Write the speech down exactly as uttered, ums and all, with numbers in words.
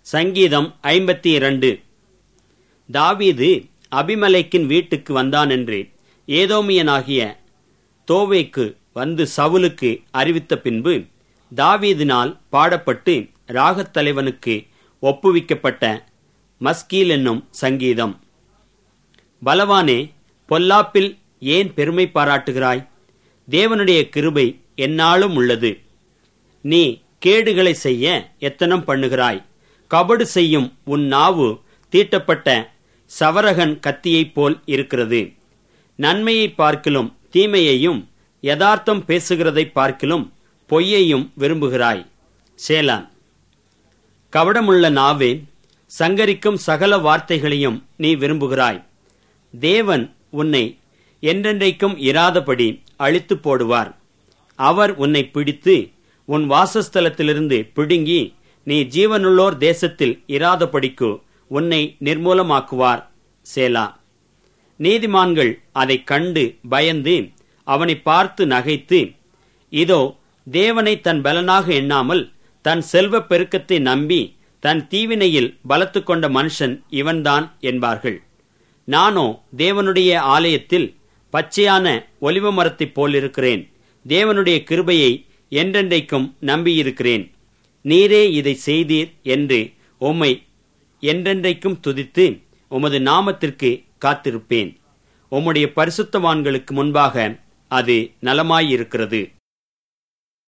சங்கீதம் ஐம்பத்தி இரண்டு. தாவீது அபிமெலேக்கின் வீட்டுக்கு வந்தான் என்று ஏதோமியனாகிய தோவேக்கு வந்து சவுலுக்கு அறிவித்த பின்பு தாவீதினால் பாடப்பட்டு ராகத்தலைவனுக்கு ஒப்புவிக்கப்பட்ட மஸ்கீல் என்னும் சங்கீதம். பலவானே, பொல்லாப்பில் ஏன் பெருமை பாராட்டுகிறாய்? தேவனுடைய கிருபை எந்நாளும் உள்ளது. நீ கேடுகளை செய்ய எத்தனம் பண்ணுகிறாய். கபடு செய்யும் உன் நாவு தீட்டப்பட்ட சவரகன் கத்தியைப் போல் இருக்கிறது. நன்மையை பார்க்கிலும் தீமையையும் யதார்த்தம் பேசுகிறதை பார்க்கிலும் பொய்யையும் விரும்புகிறாய். சேலான். கபடமுள்ள நாவே, சங்கரிக்கும் சகல வார்த்தைகளையும் நீ விரும்புகிறாய். தேவன் உன்னை என்றென்றைக்கும் இராதபடி அழித்து போடுவார். அவர் உன்னை பிடித்து உன் வாசஸ்தலத்திலிருந்து பிடுங்கி நீ ஜீவனுள்ளோர் தேசத்தில் இராதபடிக்கு உன்னை நிர்மூலமாக்குவார். சேலா. நீதிமான்கள் அதை கண்டு பயந்து அவனை பார்த்து நகைத்து, இதோ தேவனை தன் பலனாக எண்ணாமல் தன் செல்வ பெருக்கத்தை நம்பி தன் தீவினையில் பலத்து கொண்ட மனுஷன் இவன்தான் என்பார்கள். நானோ தேவனுடைய ஆலயத்தில் பச்சையான ஒலிவ மரத்தைப் போலிருக்கிறேன். தேவனுடைய கிருபையை என்றென்றைக்கும் நம்பியிருக்கிறேன். நீரே இதை செய்தீர் என்று உம்மை என்றென்றைக்கும் துதித்து உமது நாமத்திற்கு காத்திருப்பேன். உம்முடைய பரிசுத்தவான்களுக்கு முன்பாக அது நலமாயிருக்கிறது.